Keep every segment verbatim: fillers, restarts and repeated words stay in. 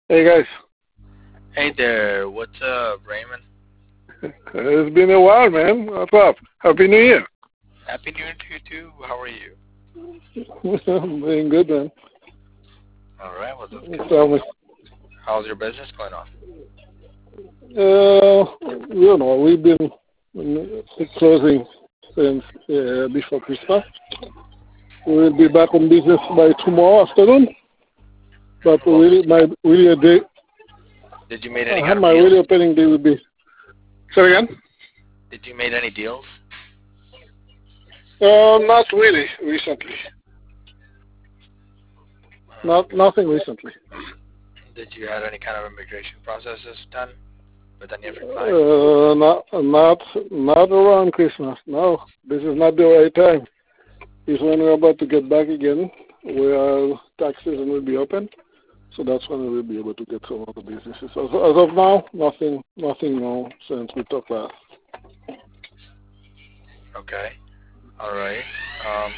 Hey guys, Hey there, what's up, Raymond? it's been a while, man. What's up? Happy New Year. Happy New Year to you too. How are you? I'm doing good, man. All right, well that's good. Tell me. How's your business going on? Uh, you know, we've been uh, closing since uh, before Christmas. We'll be back on business by tomorrow afternoon. But Well, really, my really day, did you make any uh, kind of my deals? really opening day will be. Say again? Did you make any deals? Uh, not really recently. Not Okay. nothing recently. Did you have any kind of immigration processes done with any of your clients? Uh, not not not around Christmas. No, this is not the right time. It's when we're about to get back again, where tax season will be open. So that's when we will be able to get some of the businesses. As, as of now, nothing, nothing new since we talked last. Okay. All right. Um.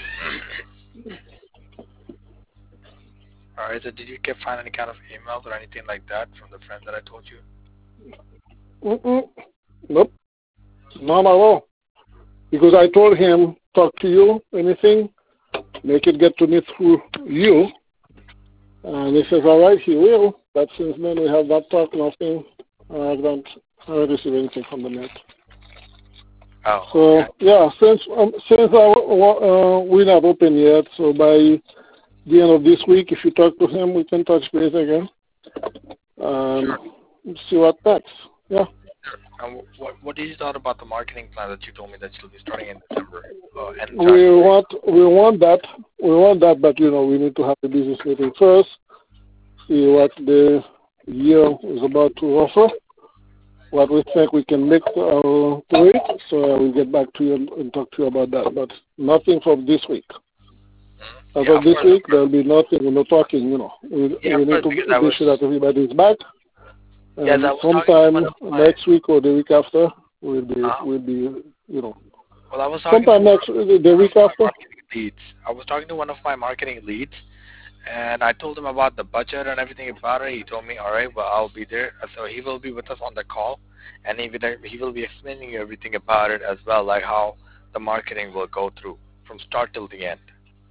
All right. So did you get find any kind of emails or anything like that from the friend that I told you? Mm-mm. Nope, not at all. Because I told him, talk to you, anything, make it get to me through you. And he says, all right, he will. But since then, we have not talked, nothing. I don't, I haven't received anything from the net. Oh. So Okay. yeah, since um, since I, uh, we're not open yet, so by the end of this week, if you talk to him, we can touch base again and Sure. see what next. Yeah, Sure. And wh- what what did you thought about the marketing plan that you told me that you'll be starting in December uh, and we January? want we want that we want that, but you know we need to have the business meeting first, see what the year is about to offer, what we think we can make uh, to it. So I will get back to you and, and talk to you about that. But nothing from this week. Mhm. As Yeah, of of this course, of week, course. there will be nothing. We're not talking. You know, we Yeah, we of need course, to because I be was sure that everybody is back. yes, And I was talking to one sometime of my next week or the week after will be uh, will be you know well, I was talking to sometime one next of the one of week my after. marketing leads. I was talking to one of my marketing leads, and I told him about the budget and everything about it. He told me, all right, well, I'll be there. Uh, So he will be with us on the call, and he will, he will be explaining you everything about it as well, like how the marketing will go through from start till the end.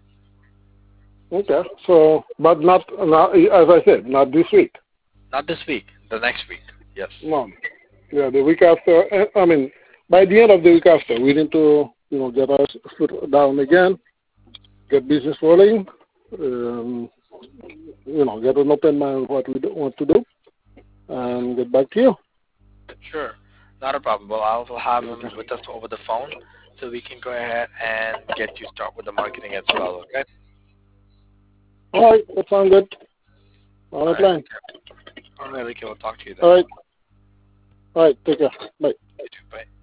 Okay. So, but not, not as I said, not this week. Not this week, the next week. Yes. No. Yeah, the week after. eh, I mean, by the end of the week after, we need to you know get our foot down again, get business rolling. Um, you know, get an open mind of what we do, want to do, and get back to you. Sure. Not a problem. Well, I will have him Okay. with us over the phone, so we can go ahead and get you start with the marketing as well. Okay. All right. That sounds good. On All the right. plan. All right, Ricky. We'll talk to you then. All right. All right. Take care. Bye. You too. Bye.